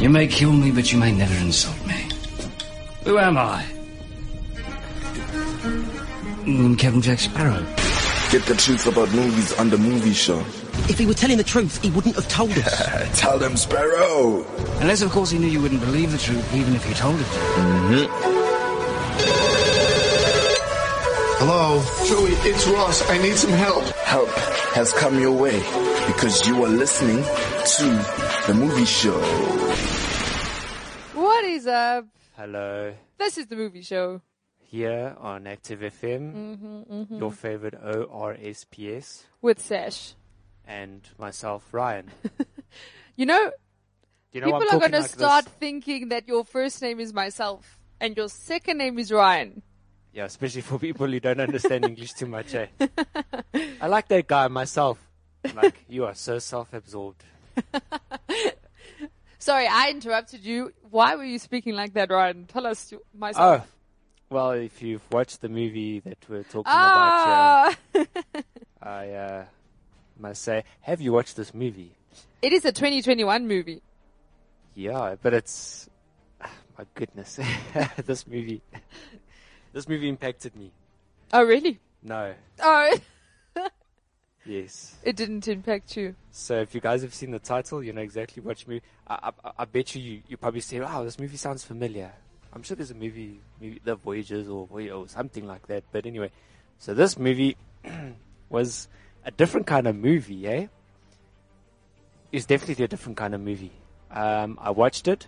You may kill me, but you may never insult me. Who am I? Captain Jack Sparrow. Get the truth about movies on the movie show. If he were telling the truth, he wouldn't have told us. Tell them, Sparrow. Unless, of course, he knew you wouldn't believe the truth, even if you told it to him. Hello? Joey, it's Ross. I need some help. Help has come your way because you are listening to the movie show. What is up? Hello. This is the movie show. Here on Active FM, your favorite ORSPS. With Sash. And myself, Ryan. You know, People are going to start thinking that your first name is myself and your second name is Ryan. Yeah, especially for people who don't understand English too much, eh? I like that guy myself. Like, you are so self-absorbed. Sorry, I interrupted you. Why were you speaking like that, Ryan? Tell us myself. Oh, well, if you've watched the movie that we're talking about here, I must say, have you watched this movie? It is a 2021 movie. Yeah, but it's... my goodness. This movie impacted me. Oh, really? No. Oh. Yes. It didn't impact you. So if you guys have seen the title, you know exactly which movie. I bet you probably say, wow, this movie sounds familiar. I'm sure there's a movie The Voyagers or something like that. But anyway, so this movie was a different kind of movie, eh? It's definitely a different kind of movie. I watched it,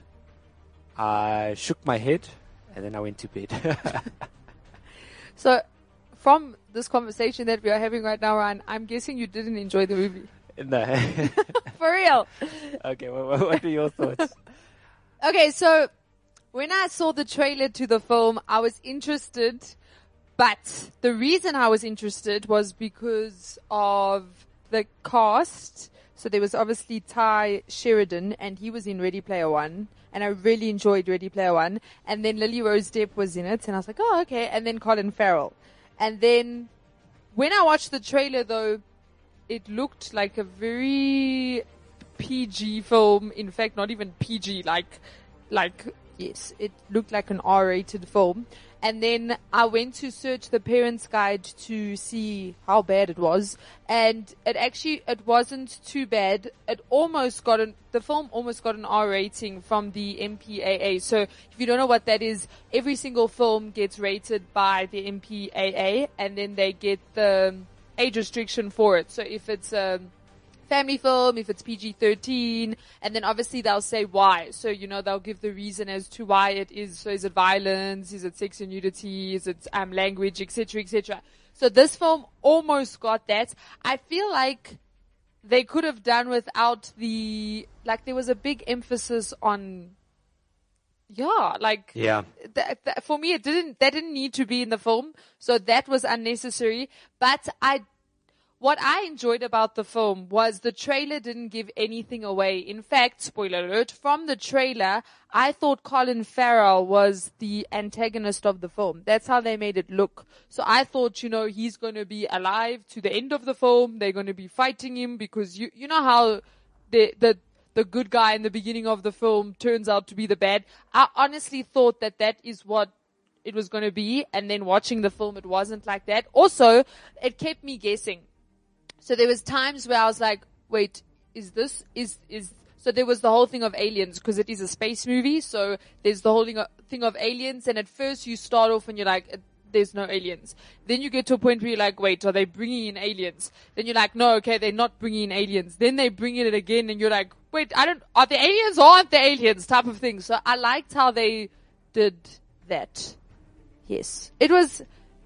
I shook my head, and then I went to bed. So, from this conversation that we are having right now, Ryan, I'm guessing you didn't enjoy the movie. No. For real. Okay, what are your thoughts? Okay, so when I saw the trailer to the film, I was interested, but the reason I was interested was because of the cast. So there was obviously Ty Sheridan, and he was in Ready Player One, and I really enjoyed Ready Player One. And then Lily Rose Depp was in it, and I was like, oh, okay. And then Colin Farrell. And then when I watched the trailer, though, it looked like a very PG film. In fact, not even PG, yes, it looked like an R-rated film. And then I went to search the parents' guide to see how bad it was. And it wasn't too bad. The film almost got an R rating from the MPAA. So if you don't know what that is, every single film gets rated by the MPAA, and then they get the age restriction for it. So if it's family film, if it's PG-13, and then obviously they'll say why. So, they'll give the reason as to why it is. So is it violence? Is it sex and nudity? Is it language, etc., etc.? So this film almost got that. I feel like they could have done without there was a big emphasis on, for me, that didn't need to be in the film. So that was unnecessary. But what I enjoyed about the film was the trailer didn't give anything away. In fact, spoiler alert, from the trailer, I thought Colin Farrell was the antagonist of the film. That's how they made it look. So I thought, he's going to be alive to the end of the film. They're going to be fighting him because you know how the good guy in the beginning of the film turns out to be the bad. I honestly thought that is what it was going to be. And then watching the film, it wasn't like that. Also, it kept me guessing. So there was times where I was like, wait, so there was the whole thing of aliens, because it is a space movie. So there's the whole thing of aliens. And at first you start off and you're like, there's no aliens. Then you get to a point where you're like, wait, are they bringing in aliens? Then you're like, no, okay, they're not bringing in aliens. Then they bring in it again and you're like, wait, are they aliens or aren't they aliens type of thing. So I liked how they did that. Yes. It was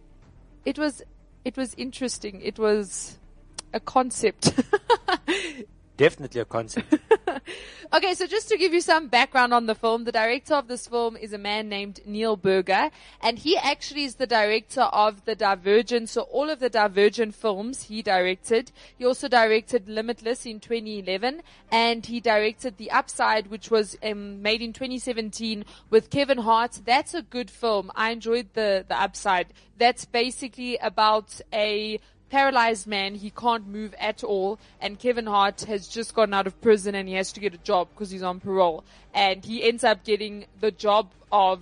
interesting. It was a concept. Definitely a concept. Okay, so just to give you some background on the film, the director of this film is a man named Neil Berger, and he actually is the director of the Divergent, so all of the Divergent films he directed. He also directed Limitless in 2011, and he directed The Upside, which was made in 2017 with Kevin Hart. That's a good film. I enjoyed the Upside. That's basically about a paralyzed man. He can't move at all. And Kevin Hart has just gotten out of prison and he has to get a job because he's on parole. And he ends up getting the job of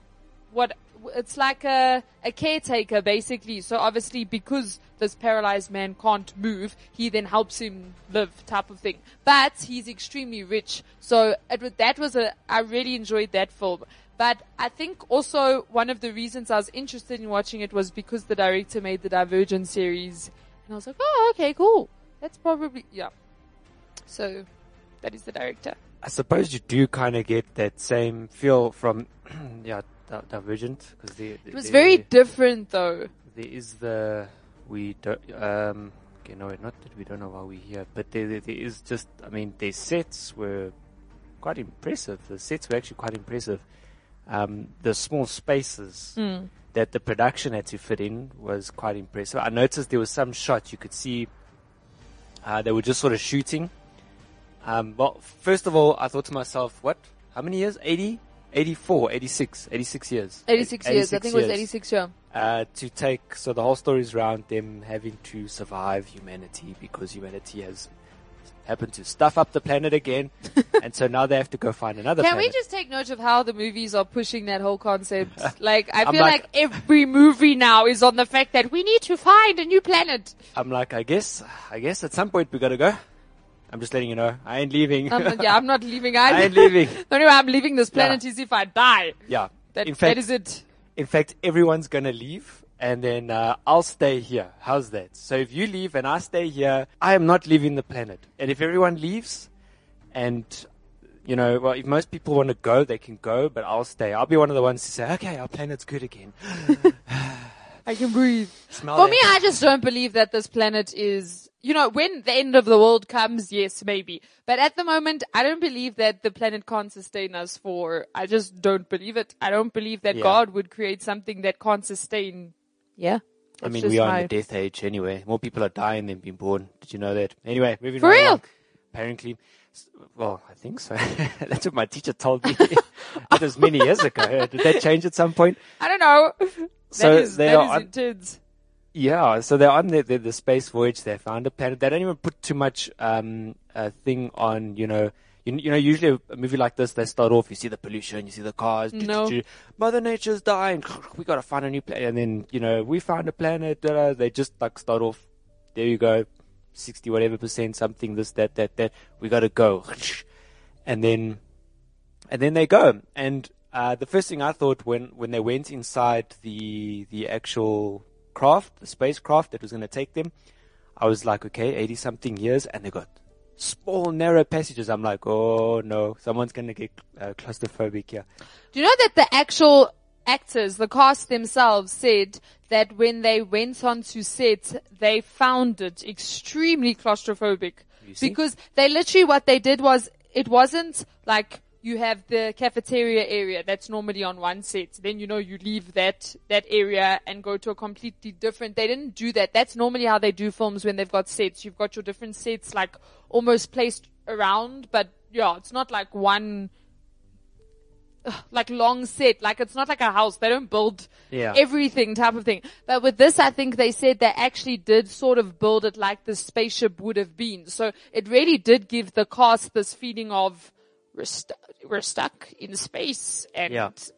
it's like a caretaker basically. So obviously because this paralyzed man can't move, he then helps him live type of thing. But he's extremely rich. So I really enjoyed that film. But I think also one of the reasons I was interested in watching it was because the director made the Divergent series. And I was like, oh, okay, cool. That's probably, yeah. So that is the director. I suppose you do kind of get that same feel from, Divergent. Cause it was very different though. There is we don't, okay, no, not that we don't know why we're here, but there is just, I mean, their sets were quite impressive. The sets were actually quite impressive. The small spaces that the production had to fit in was quite impressive. I noticed there was some shots you could see, they were just sort of shooting. Well, first of all, I thought to myself, what? How many years? 80? 84, 86 years. 86 years, I think it was 86, yeah. To take, so the whole story is around them having to survive humanity because humanity has happened to stuff up the planet again. And so now they have to go find another planet. Can we just take note of how the movies are pushing that whole concept? Like, I feel like every movie now is on the fact that we need to find a new planet. I'm like, I guess at some point we gotta go. I'm just letting you know. I ain't leaving. I'm not leaving either. I ain't leaving. The only way I'm leaving this planet is if I die. Yeah. That is it. In fact, everyone's gonna leave and then, I'll stay here. How's that? So if you leave and I stay here, I am not leaving the planet. And if everyone leaves and, if most people want to go, they can go, but I'll stay. I'll be one of the ones to say, okay, our planet's good again. I can breathe. Smell For that. me, I just don't believe that this planet is, when the end of the world comes, yes, maybe. But at the moment, I don't believe that the planet can't sustain us I just don't believe it. I don't believe that God would create something that can't sustain. Yeah. I mean, we are in the death age anyway. More people are dying than being born. Did you know that? Anyway, moving For right real? along. Apparently. Well, I think so. That's what my teacher told me. That was many years ago. Did that change at some point? I don't know. So that is intense. Yeah, so they're on the space voyage. They found a planet. They don't even put too much thing on. Usually a movie like this, they start off. You see the pollution, you see the cars. No. Mother Nature's dying. We gotta find a new planet. And then we found a planet. They just start off. There you go, 60 whatever % something. This that. We gotta go. And then they go. And the first thing I thought when they went inside the actual craft, the spacecraft that was going to take them, I was like, okay, 80 something years, and they got small narrow passages. I'm like, oh no, someone's going to get claustrophobic here. Do you know that the actual actors, the cast themselves, said that when they went on to set, they found it extremely claustrophobic? Because they literally, what they did was, it wasn't like you have the cafeteria area that's normally on one set. Then, you leave that area and go to a completely different. They didn't do that. That's normally how they do films when they've got sets. You've got your different sets like almost placed around, but yeah, it's not like one, like long set. Like it's not like a house. They don't build everything type of thing. But with this, I think they said they actually did sort of build it like the spaceship would have been. So it really did give the cast this feeling of, we're stuck in space and it's,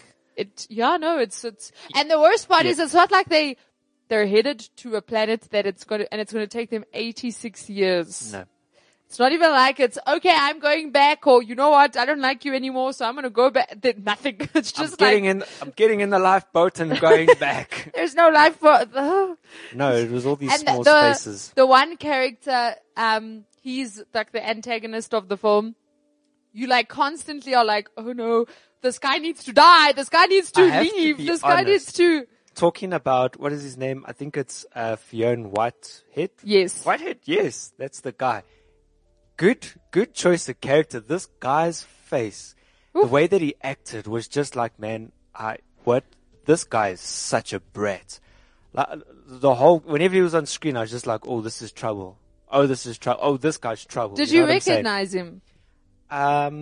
and the worst part is it's not like they're headed to a planet that it's going to take them 86 years. No. It's not even like it's, okay, I'm going back, or you know what, I don't like you anymore, so I'm going to go back. Nothing. It's just I'm getting in the lifeboat and going back. There's no lifeboat. No, it was all these small spaces. The one character, he's like the antagonist of the film. You constantly are like, oh no, this guy needs to die. This guy needs to leave. This guy needs to. Talking about, what is his name? I think it's Fionn Whitehead. Yes. Whitehead, yes. That's the guy. Good choice of character. This guy's face, the way that he acted was just like, man, this guy is such a brat. Like, whenever he was on screen, I was just like, oh, this is trouble. Oh, this is trouble. Oh, this guy's trouble. Did you recognize him?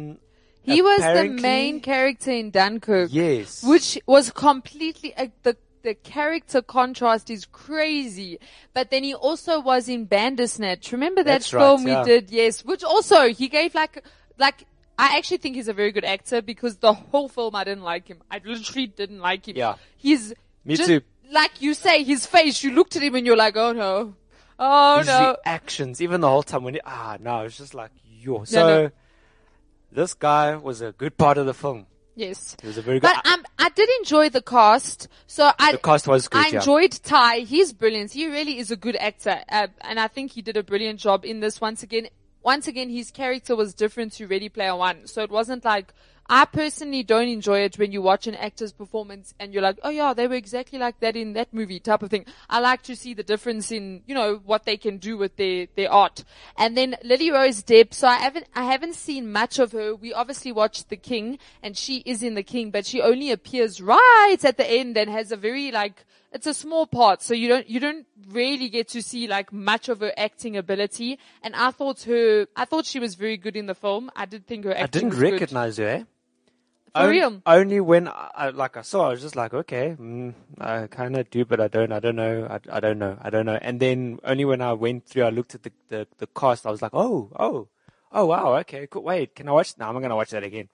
He was the main character in Dunkirk. Yes. Which was completely, the the character contrast is crazy. But then he also was in Bandersnatch. Remember that That's film right, yeah. we did? Yes. Which also, he gave like, I actually think he's a very good actor because the whole film I didn't like him. I literally didn't like him. Yeah. He's Me just, too. like you say, his face, you looked at him and you're like, oh no. Oh His no. reactions, even the whole time when no, it's just like, yo. So, this guy was a good part of the film. Yes. He was a very good, But I did enjoy the cast. So the cast was good, I enjoyed Ty. He's brilliant. He really is a good actor. And I think he did a brilliant job in this once again. Once again, his character was different to Ready Player One. So it wasn't like, I personally don't enjoy it when you watch an actor's performance and you're like, oh yeah, they were exactly like that in that movie type of thing. I like to see the difference in, what they can do with their art. And then Lily Rose Depp, so I haven't seen much of her. We obviously watched The King and she is in The King, but she only appears right at the end and has a very it's a small part, so you don't really get to see much of her acting ability. And I thought she was very good in the film. I did think her acting I didn't was good. recognize her, eh? For real? Only when I saw, I was just like, okay, I kind of do, but I don't know. I don't know. And then only when I went through, I looked at the cast, I was like, oh, wow, okay, cool. Wait, can I watch? No, I'm going to watch that again.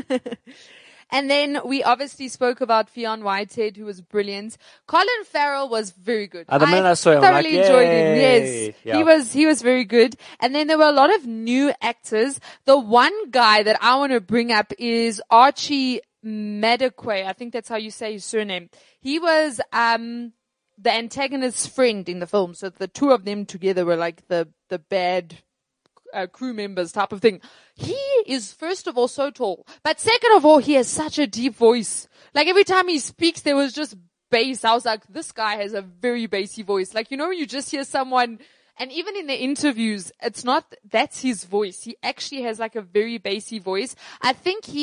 And then we obviously spoke about Fionn Whitehead, who was brilliant. Colin Farrell was very good. The minute I saw him, thoroughly I'm like, enjoyed him. yay. Yes, Yeah. he was very good. And then there were a lot of new actors. The one guy that I want to bring up is Archie Madekwe. I think that's how you say his surname. He was the antagonist's friend in the film. So the two of them together were like the bad crew members type of thing. He is, first of all, so tall. But second of all, he has such a deep voice. Like every time he speaks, there was just bass. I was like, this guy has a very bassy voice. You just hear someone, and even in the interviews, that's his voice. He actually has a very bassy voice. I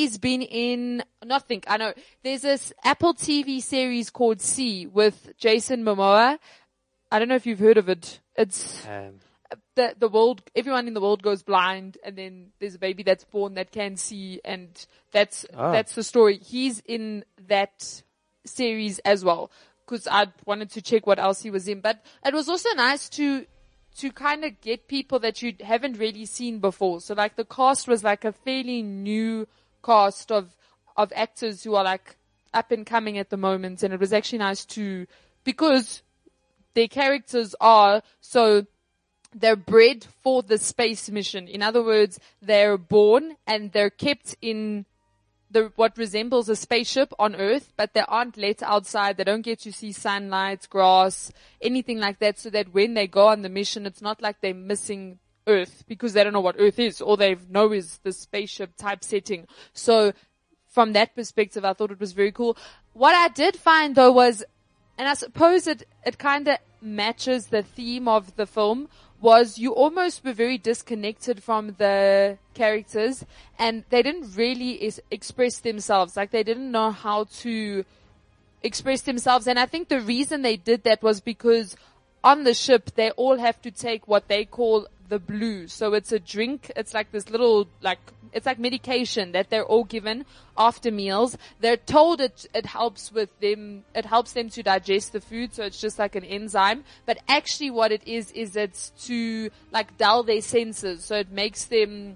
know. There's this Apple TV series called C with Jason Momoa. I don't know if you've heard of it. It's, the world, everyone in the world goes blind, and then there's a baby that's born that can see, and that's the story. He's in that series as well, because I wanted to check what else he was in. But it was also nice to kind of get people that you haven't really seen before. So the cast was a fairly new cast of actors who are up and coming at the moment, and it was actually nice because their characters are so. They're bred for the space mission. In other words, they're born and they're kept in what resembles a spaceship on Earth, but they aren't let outside. They don't get to see sunlight, grass, anything like that, so that when they go on the mission, it's not like they're missing Earth because they don't know what Earth is. All they know is the spaceship type setting. So from that perspective, I thought it was very cool. What I did find though was, and I suppose it kind of matches the theme of the film, was you almost were very disconnected from the characters, and they didn't really express themselves. They didn't know how to express themselves. And I think the reason they did that was because on the ship, they all have to take what they call the blue. So it's a drink. It's this little, it's like medication that they're all given after meals. They're told it helps them to digest the food. So it's just like an enzyme. But actually what it is it's to dull their senses. So it makes them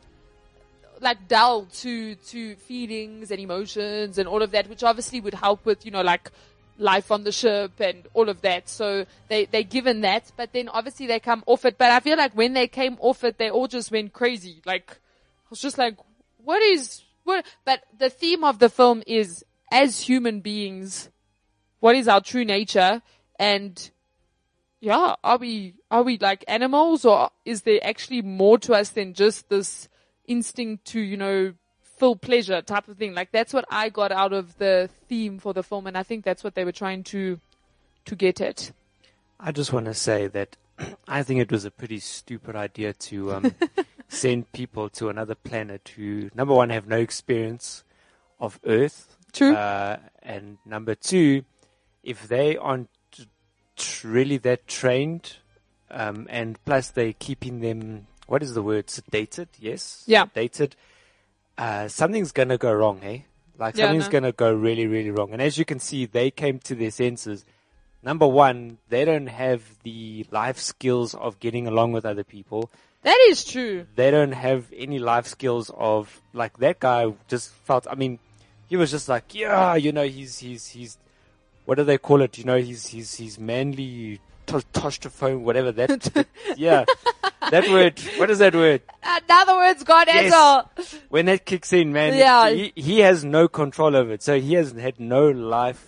dull to feelings and emotions and all of that, which obviously would help with, life on the ship and all of that. So they're given that, but then obviously they come off it. But I feel when they came off it, they all just went crazy. I was just what? But the theme of the film is, as human beings, what is our true nature? And yeah, are we like animals, or is there actually more to us than just this instinct to, full pleasure type of thing? That's what I got out of the theme for the film, and I think that's what they were trying to get at. I just want to say that I think it was a pretty stupid idea to send people to another planet who, number one, have no experience of Earth. True. And number two, if they aren't really that trained, and plus they're keeping them, what is the word, sedated? Yes? Yeah. Sedated. Something's gonna go wrong, eh? Something's gonna go really, really wrong. And as you can see, they came to their senses number one, they don't have the life skills of getting along with other people. That is true. They don't have any life skills of, like, that guy just felt, I mean, he was just like, yeah, you know, he's, what do they call it? You know, he's manly, testosterone, whatever that, yeah, that word, what is that word? Another word's gone as Yes. well. When that kicks in, man, Yeah. he has no control over it. So he has had no life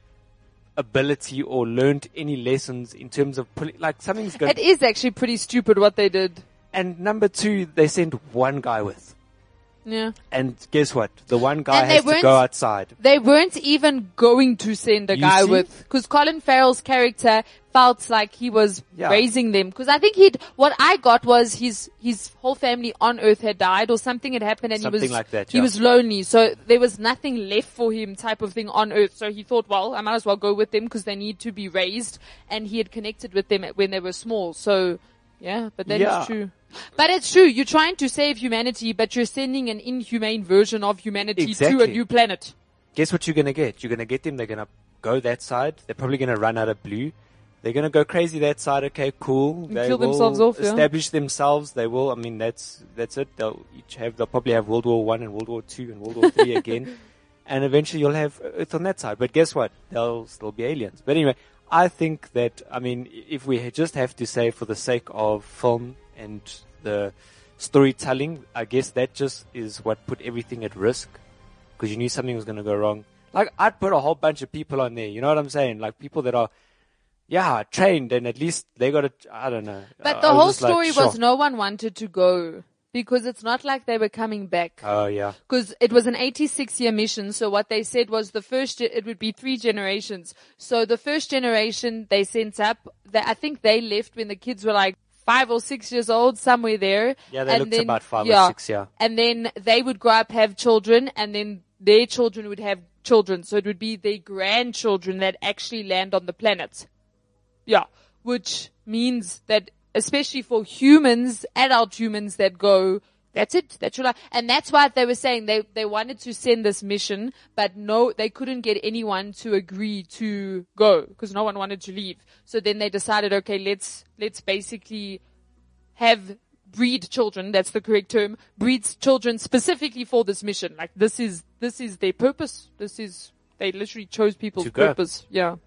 ability or learned any lessons in terms of, like, something's going. It is actually pretty stupid what they did. And number two, they sent one guy with. Yeah. And guess what? The one guy And they has to weren't- go outside. They weren't even going to send a You guy see? with, because Colin Farrell's character felt like he was Yeah. raising them. Because I think what I got was his whole family on Earth had died or something had happened and Something he was, like that, he yeah. was lonely. So there was nothing left for him type of thing on Earth. So he thought, well, I might as well go with them because they need to be raised. And he had connected with them when they were small. So yeah, but that is Yeah. true. But it's true. You're trying to save humanity, but you're sending an inhumane version of humanity to a Exactly. new planet. Guess what you're going to get? You're going to get them. They're going to go that side. They're probably going to run out of blue. They're going to go crazy that side. Okay, cool. They kill will themselves off, yeah. establish themselves. They will. I mean, that's it. They'll probably have World War I and World War II and World War III again. And eventually you'll have Earth on that side. But guess what? They'll still be aliens. But anyway, I think that, I mean, if we just have to say for the sake of film and the storytelling, I guess that just is what put everything at risk. Because you knew something was going to go wrong. Like, I'd put a whole bunch of people on there. You know what I'm saying? Like, people that are, trained, and at least they got it, I don't know. But I the whole just like, story sure. was no one wanted to go because it's not like they were coming back. Oh, yeah. Because it was an 86-year mission, so what they said was it would be 3 generations. So the first generation they sent up, I think they left when the kids were like 5 or 6 years old, somewhere there. Yeah, they And looked then- about 5 yeah. or 6, yeah. And then they would grow up, have children, and then their children would have children. So it would be their grandchildren that actually land on the planet. Yeah. Which means that, especially for humans, adult humans that go, that's it, that's your life. And that's why they were saying they wanted to send this mission, but no, they couldn't get anyone to agree to go, because no one wanted to leave. So then they decided, okay, let's basically breed children, that's the correct term, breed children specifically for this mission. Like, this is their purpose. They literally chose people's To go. purpose. Yeah.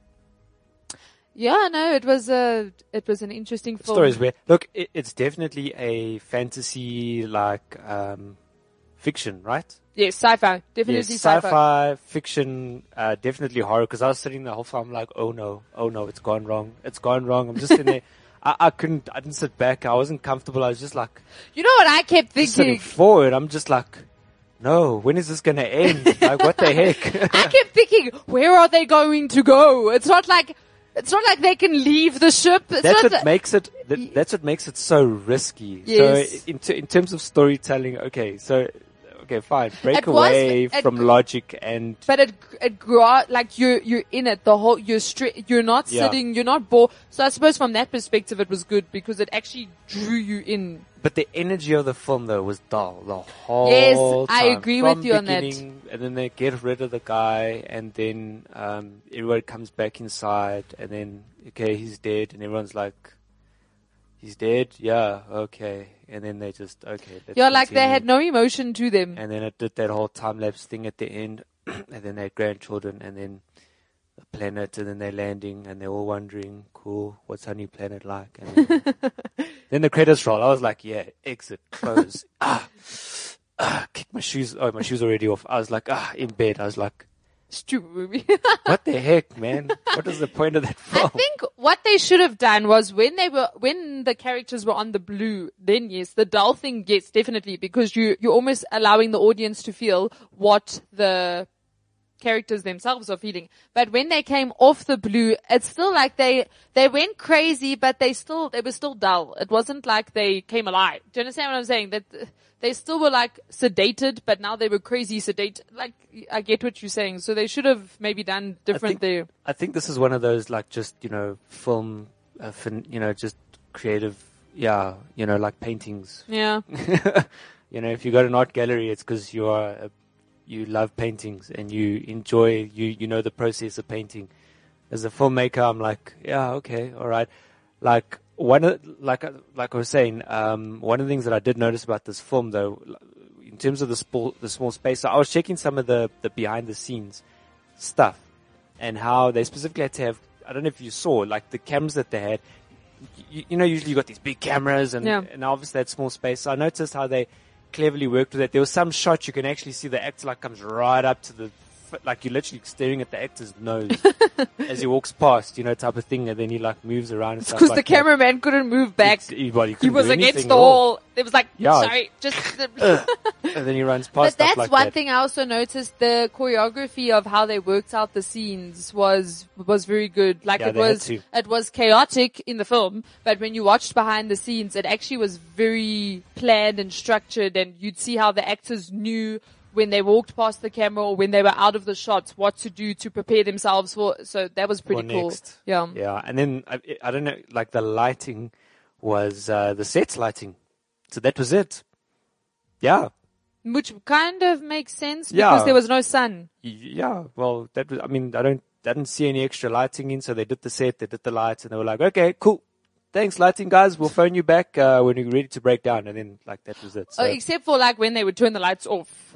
Yeah, no, it was an interesting film. Story is weird. Look, it's definitely a fantasy, like, fiction, right? Yes, sci-fi. Definitely Yes, sci-fi. fiction, definitely horror, because I was sitting the whole time like, oh no, it's gone wrong. I'm just in there. I didn't sit back. I wasn't comfortable. I was just like, You know what I kept just sitting thinking? forward. I'm just like, no, when is this gonna end? Like, what the heck? I kept thinking, where are they going to go? It's not like they can leave the ship. That's what makes it so risky. Yes. So in terms of storytelling, okay, fine. Break It was- away it- from logic and But it like you're in it the whole, you're not Yeah. sitting, you're not bored. So I suppose from that perspective it was good because it actually drew you in. but the energy of the film though was dull the whole Yes, time. I agree From with you on that. beginning, and then they get rid of the guy, and then everybody comes back inside, and then okay, he's dead, and everyone's like, he's dead, yeah, okay, and then they just okay. Let's Yeah, like they continue. had no emotion to them. And then it did that whole time lapse thing at the end, and then they had grandchildren, and then the planet, and then they're landing, and they're all wondering, cool, what's our new planet like? And then the credits roll. I was like, yeah, exit, close. Kick my shoes. Oh, my shoes already off. I was like, in bed. I was like, Stupid movie. what the heck, man? What is the point of that film? I think what they should have done was when the characters were on the blue, then yes, the dull thing, yes, definitely, because you're almost allowing the audience to feel what the characters themselves are feeling. But when they came off the blue, it's still like they went crazy, but they were still dull. It wasn't like they came alive. Do you understand what I'm saying? That they still were like sedated, but now they were crazy sedated. Like, I get what you're saying. So they should have maybe done different there. I think this is one of those, like, just, film, just creative, like paintings. Yeah. If you go to an art gallery, it's because you love paintings and you enjoy, the process of painting. As a filmmaker, I'm like, yeah, okay, all right. Like like I was saying, one of the things that I did notice about this film, though, in terms of the small space, so I was checking some of the behind the scenes stuff and how they specifically had to have. I don't know if you saw, like the cameras that they had. You know, usually you got these big cameras and obviously that small space. So I noticed how they cleverly worked with it. There was some shots you can actually see the actor like comes right up to the, like you're literally staring at the actor's nose as he walks past, you know, type of thing. And then he like moves around and stuff Because like the cameraman couldn't move back. He was against the wall. It was like, sorry, just. And then he runs past. But that's like one that. thing I also noticed. The choreography of how they worked out the scenes was very good. Like Yeah, it was chaotic in the film, but when you watched behind the scenes, it actually was very planned and structured, and you'd see how the actors knew when they walked past the camera or when they were out of the shots, what to do to prepare themselves for. So that was pretty cool. Next. Yeah. Yeah. And then I don't know, like the lighting was, the set lighting. So that was it. Yeah. Which kind of makes sense because there was no sun. Yeah. Well, that was, I mean, I didn't see any extra lighting in. So they did the set, they did the lights and they were like, okay, cool. Thanks, lighting guys. We'll phone you back, when we're ready to break down. And then like that was it. So, except for like when they would turn the lights off.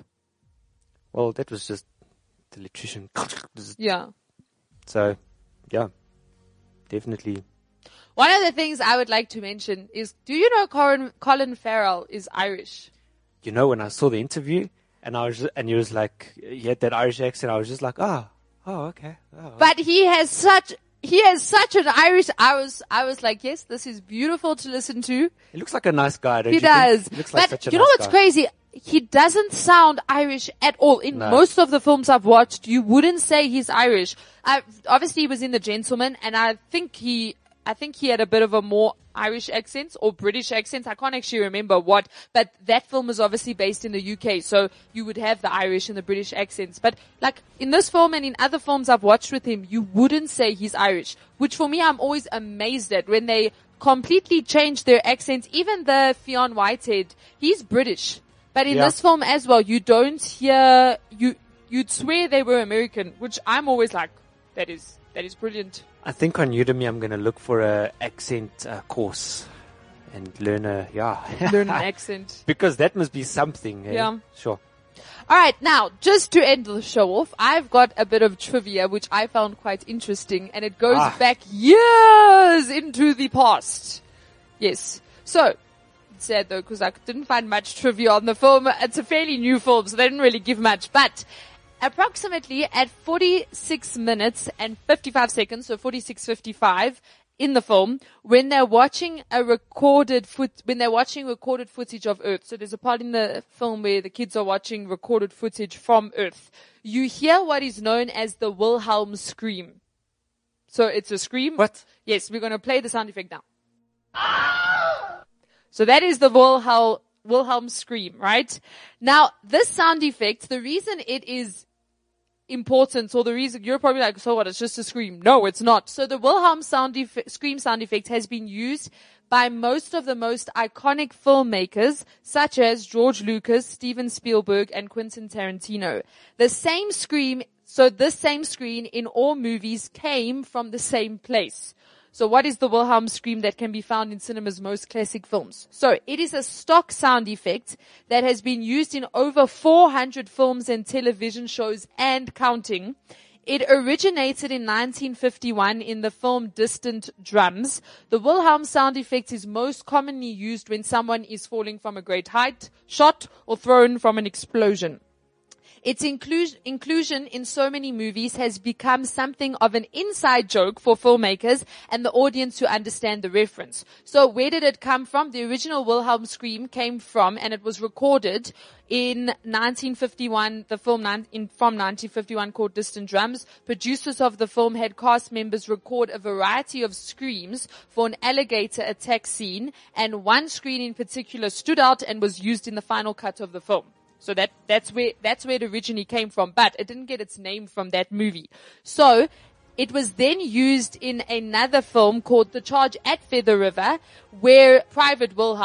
well, that was just the electrician. Yeah. So, yeah, definitely. One of the things I would like to mention is, do you know Colin Farrell is Irish? You know, when I saw the interview and he was like, he had that Irish accent, I was just like, oh, okay. Oh. But he has such an Irish, I was like, yes, this is beautiful to listen to. He looks like a nice guy, don't He you think? does. He looks like But such a you know nice what's guy. crazy? He doesn't sound Irish at all. In No. most of the films I've watched, you wouldn't say he's Irish. Obviously he was in The Gentleman, and I think he had a bit of a more Irish accent or British accent. I can't actually remember what, but that film is obviously based in the UK, so you would have the Irish and the British accents. But like in this film and in other films I've watched with him, you wouldn't say he's Irish, which for me I'm always amazed at when they completely change their accents. Even the Fionn Whitehead, he's British. But in this film as well, you don't hear, you'd swear they were American, which I'm always like, that is brilliant. I think on Udemy I'm going to look for a accent course and learn Learn an accent. because that must be something. Eh? Yeah. Sure. Alright, now, just to end the show off, I've got a bit of trivia which I found quite interesting, and it goes back years into the past. Yes. So, it's sad though, because I didn't find much trivia on the film. It's a fairly new film, so they didn't really give much, but approximately at 46 minutes and 55 seconds, so 46:55 in the film, when they're watching recorded footage of Earth. So there's a part in the film where the kids are watching recorded footage from Earth. You hear what is known as the Wilhelm scream. So it's a scream. What? Yes, we're going to play the sound effect now. So that is the Wilhelm scream, right? Now, this sound effect, the reason it is important, or the reason you're probably like, so what, it's just a scream. No, it's not. So the Wilhelm scream sound effect has been used by most of the most iconic filmmakers, such as George Lucas, Steven Spielberg, and Quentin Tarantino. This same scream in all movies came from the same place. So what is the Wilhelm scream that can be found in cinema's most classic films? So it is a stock sound effect that has been used in over 400 films and television shows and counting. It originated in 1951 in the film Distant Drums. The Wilhelm sound effect is most commonly used when someone is falling from a great height, shot, or thrown from an explosion. Its inclusion in so many movies has become something of an inside joke for filmmakers and the audience who understand the reference. So where did it come from? The original Wilhelm scream came from, and it was recorded in 1951, the film from 1951 called Distant Drums. Producers of the film had cast members record a variety of screams for an alligator attack scene, and one scream in particular stood out and was used in the final cut of the film. So that's where it originally came from, but it didn't get its name from that movie. So it was then used in another film called The Charge at Feather River, where Private Wilhelm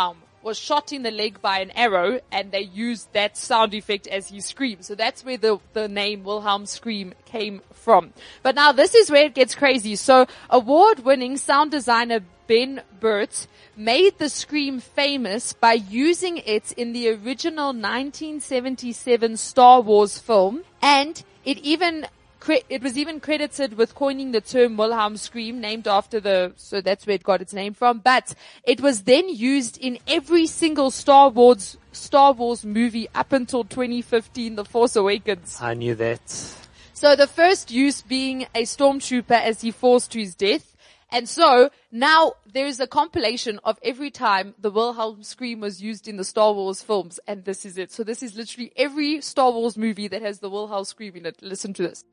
was shot in the leg by an arrow, and they used that sound effect as he screamed. So that's where the name Wilhelm Scream came from. But now this is where it gets crazy. So award-winning sound designer Ben Burt made the scream famous by using it in the original 1977 Star Wars film, and it was even credited with coining the term Wilhelm Scream, named after so that's where it got its name from. But it was then used in every single Star Wars movie up until 2015, The Force Awakens. I knew that. So the first use being a stormtrooper as he falls to his death. And so now there is a compilation of every time the Wilhelm Scream was used in the Star Wars films, and this is it. So this is literally every Star Wars movie that has the Wilhelm Scream in it. Listen to this.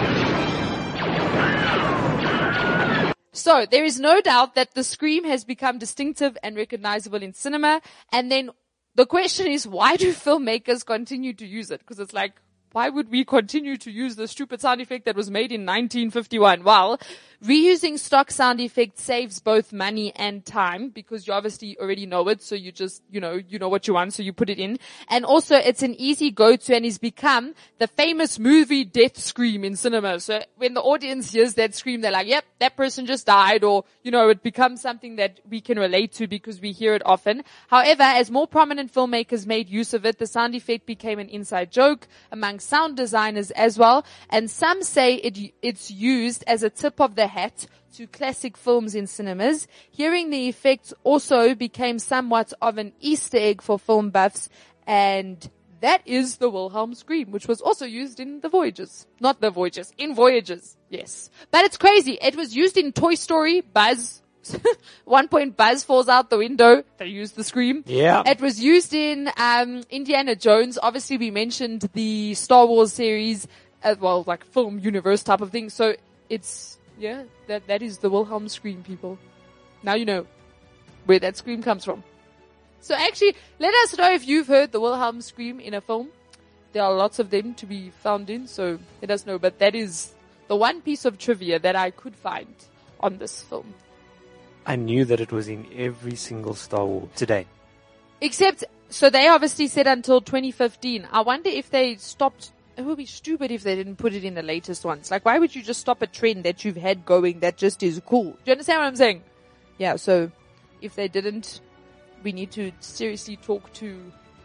So there is no doubt that the scream has become distinctive and recognizable in cinema. And then the question is, why do filmmakers continue to use it? Because it's like, why would we continue to use the stupid sound effect that was made in 1951? Well, reusing stock sound effects saves both money and time, because you obviously already know it. So you just, you know what you want, so you put it in. And also it's an easy go-to and has become the famous movie death scream in cinema. So when the audience hears that scream, they're like, yep, that person just died, or, it becomes something that we can relate to because we hear it often. However, as more prominent filmmakers made use of it, the sound effect became an inside joke among sound designers as well. And some say it's used as a tip of the hat to classic films in cinemas. Hearing the effect also became somewhat of an Easter egg for film buffs, and that is the Wilhelm Scream, which was also used in The Voyages. Not The Voyages, in Voyages, yes. But it's crazy. It was used in Toy Story, Buzz. One point Buzz falls out the window. They used the scream. Yeah. It was used in Indiana Jones. Obviously, we mentioned the Star Wars series, like film universe type of thing. So it's, that is the Wilhelm Scream, people. Now you know where that scream comes from. So actually, let us know if you've heard the Wilhelm Scream in a film. There are lots of them to be found in, so let us know. But that is the one piece of trivia that I could find on this film. I knew that it was in every single Star Wars today. Except, so they obviously said until 2015. I wonder if they stopped. It would be stupid if they didn't put it in the latest ones. Like, why would you just stop a trend that you've had going that just is cool? Do you understand what I'm saying? Yeah, so if they didn't, we need to seriously talk to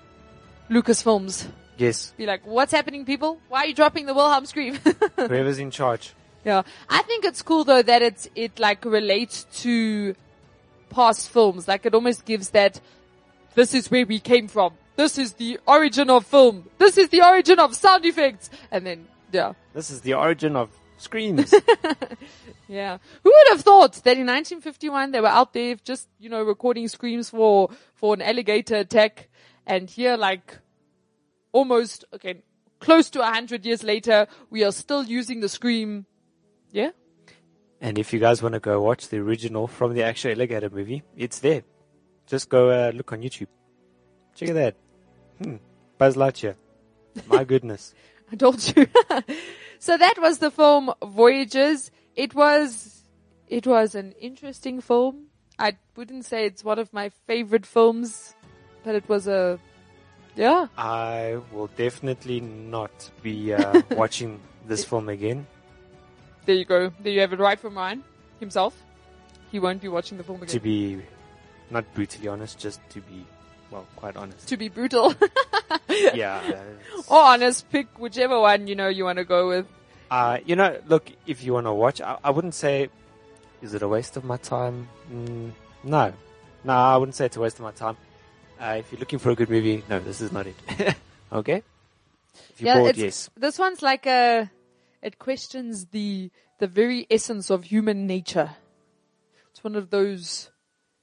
Lucasfilms. Yes. Be like, what's happening, people? Why are you dropping the Wilhelm Scream? Whoever's in charge. Yeah. I think it's cool though that it like relates to past films. Like it almost gives that, this is where we came from. This is the origin of film. This is the origin of sound effects. And then, yeah. This is the origin of screams. Yeah. Who would have thought that in 1951 they were out there just, recording screams for an alligator attack, and here like almost, close to 100 years later, we are still using the scream. Yeah. And if you guys want to go watch the original from the actual alligator movie, it's there. Just go look on YouTube. Check it out. Buzz Lightyear. My goodness. I told you. So that was the film Voyages. It was an interesting film. I wouldn't say it's one of my favorite films, but it was yeah. I will definitely not be watching this film again. There you go. There you have it right from Ryan himself. He won't be watching the film again. To be not brutally honest, just to be, quite honest. To be brutal. Yeah. Or honest, pick whichever one, you want to go with. Look, if you want to watch, I wouldn't say, is it a waste of my time? No, I wouldn't say it's a waste of my time. If you're looking for a good movie, no, this is not it. Okay? If you're bored, yes. This one's like it questions the very essence of human nature. It's one of those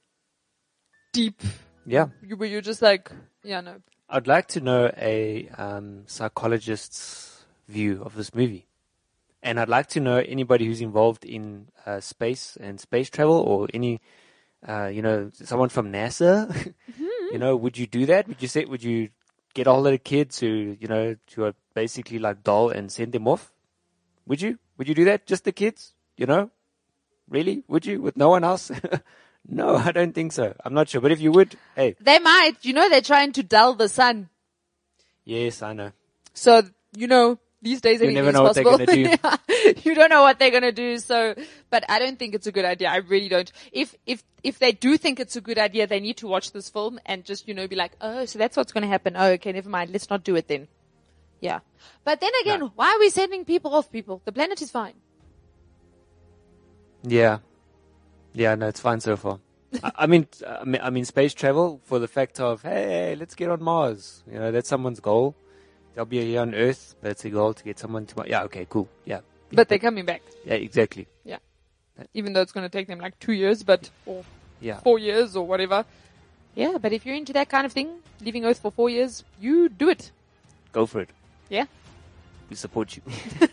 deep, where you're just like, no. I'd like to know a psychologist's view of this movie. And I'd like to know anybody who's involved in space and space travel, or any, someone from NASA. Mm-hmm. Would you do that? Would you get a whole lot of kids who are basically like dull and send them off? Would you? Would you do that? Just the kids? Really? Would you? With no one else? No, I don't think so. I'm not sure. But if you would, hey. They might. They're trying to dull the sun. Yes, I know. So, these days You anything never is know what they're possible. going to do. Yeah. You don't know what they're going to do. So, but I don't think it's a good idea. I really don't. If they do think it's a good idea, they need to watch this film and just, be like, oh, so that's what's going to happen. Oh, okay, never mind. Let's not do it then. Yeah. But then again, why are we sending people off, people? The planet is fine. Yeah. Yeah, no, it's fine so far. I mean, space travel for the fact of, hey, let's get on Mars. That's someone's goal. They'll be here on Earth, but it's a goal to get someone to Mars. Yeah, okay, cool. Yeah. But they're coming back. Yeah, exactly. Yeah. Even though it's going to take them like 2 years, or 4 years or whatever. Yeah, but if you're into that kind of thing, leaving Earth for 4 years, you do it. Go for it. Yeah. We support you.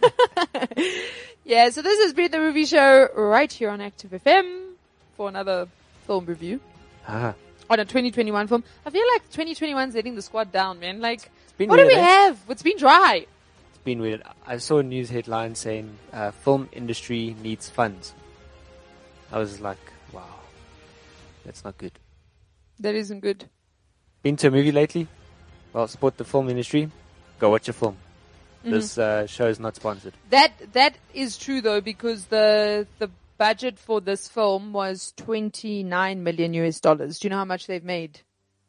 Yeah, so this has been the movie show right here on Active FM for another film review. On a 2021 film. I feel like 2021's letting the squad down, man. Like, what do we have? It's been dry. It's been weird. I saw a news headline saying, film industry needs funds. I was like, wow, that's not good. That isn't good. Been to a movie lately? Well, support the film industry. Go watch a film. This show is not sponsored. That is true though, because the budget for this film was $29 million. Do you know how much they've made?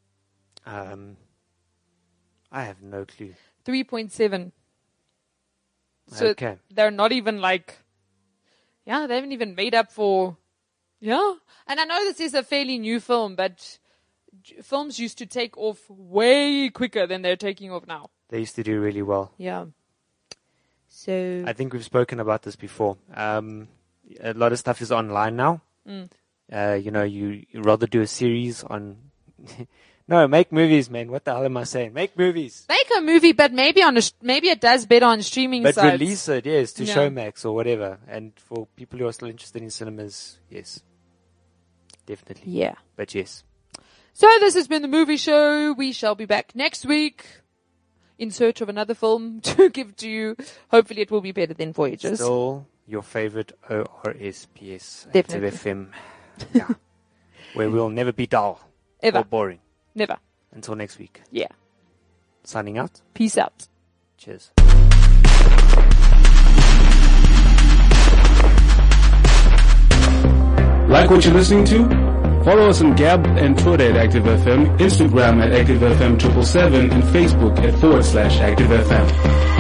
I have no clue. 3.7. So okay. They're not even they haven't even made up for, and I know this is a fairly new film, but films used to take off way quicker than they're taking off now. They used to do really well. Yeah. So I think we've spoken about this before. A lot of stuff is online now. You rather do a series on. No, make movies, man. What the hell am I saying? Make movies. Make a movie, but maybe maybe it does better on streaming but sites. Release it, yes, to Showmax or whatever. And for people who are still interested in cinemas, yes, definitely. Yeah. But yes. So this has been the movie show. We shall be back next week in search of another film to give to you. Hopefully it will be better than Voyagers. Still your favorite ORSPS Definitely. Active FM. Yeah. Where we'll never be dull. Ever. Or boring. Never. Until next week. Yeah. Signing out. Peace out. Cheers. Like what you're listening to? Follow us on Gab and Twitter at ActiveFM, Instagram at ActiveFM777, and Facebook at /ActiveFM.